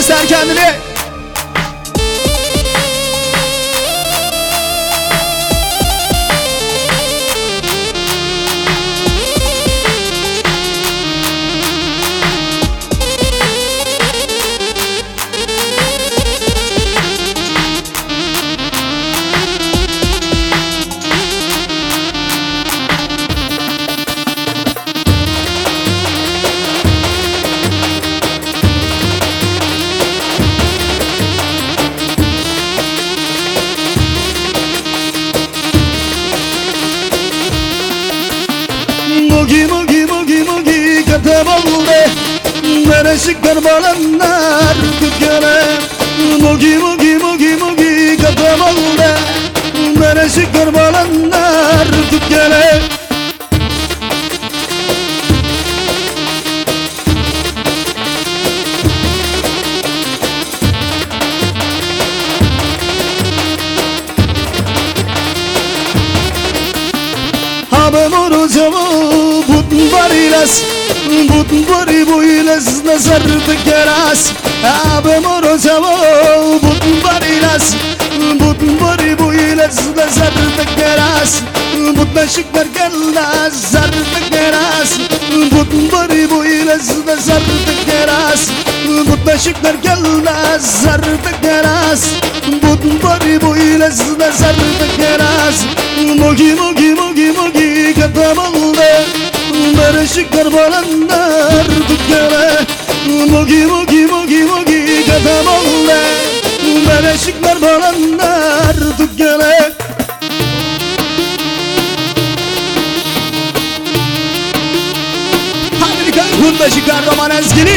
göster kendini. Mugi mugi mugi mugi katam oldu, mereşikler balanlar tükene. Mugi mugi mugi mugi katam oldu, mereşikler balanlar tükene. Habe morucavu butun barilas, butun bari boylas nazar tekeras. Habe morucavu butun barilas, butun bari boylas nazar tekeras. Butun şıklar gel nazar tekeras, butun bari boylas nazar tekeras. Butun şıklar gel nazar tekeras, butun bari boylas nazar tekeras. Mugi mugi mugi mugi katam oldu, mereşikler balanlar tükene. Mugi mugi mugi mugi katam oldu, mereşikler balanlar tükene. Hadi bir kere hurda çıkar roman ezgini.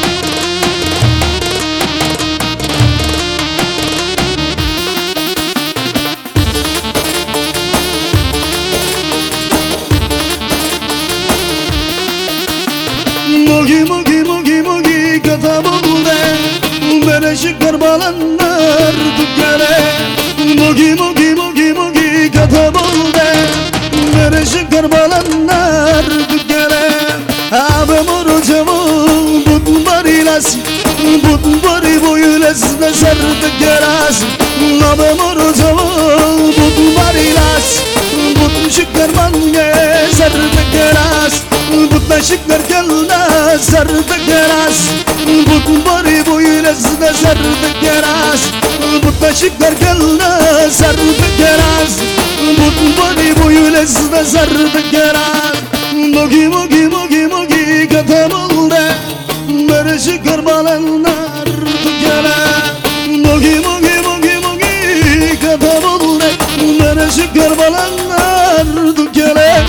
Mugi mugi mugi mugi katam oldu, mereşikler balanlar tükene. Mugi mugi mugi mugi katam oldu, mereşikler balanlar tükene. Habe morucavu butun barilas, butun bari boylas nazar tekeras. Habe morucavu butun barilas, butun şıklar mangezer tekeras. Butun şıklar gel nazar tekeras, butun bari boylas nazar tekeras. Butun şıklar gel nazar tekeras, butun bari boylas nazar tekeras. Mugi mugi mugi mugi katam oldu, mereşikler balanlar tükene. Mugi mugi mugi mugi katam oldu, mereşikler balanlar tükene.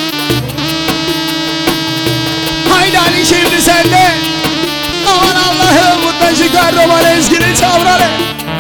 Haydi Ali şimdi sende. Aman Allah'ım, hurda çıkar roman ezgini çavrale.